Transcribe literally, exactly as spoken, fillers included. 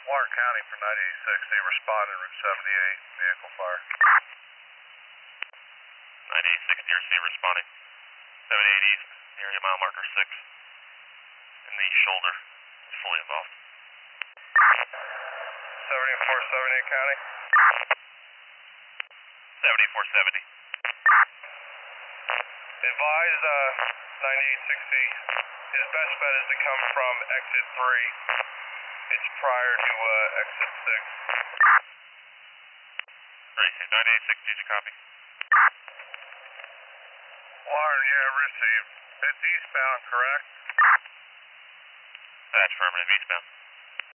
Warren County for nine eighty-six, they responded Route seventy-eight, vehicle fire. nine eighty-six, D R C responding. seventy-eight East, area mile marker six. In the shoulder, fully involved. seventy-four seventy-eight County. seventy-four seventy. Advise uh, ninety-eight sixty, his best bet is to come from exit three. It's prior to uh, exit six. Great, ninety-eight sixty is a copy. Warren, yeah, received. It's eastbound, correct? That's affirmative, eastbound.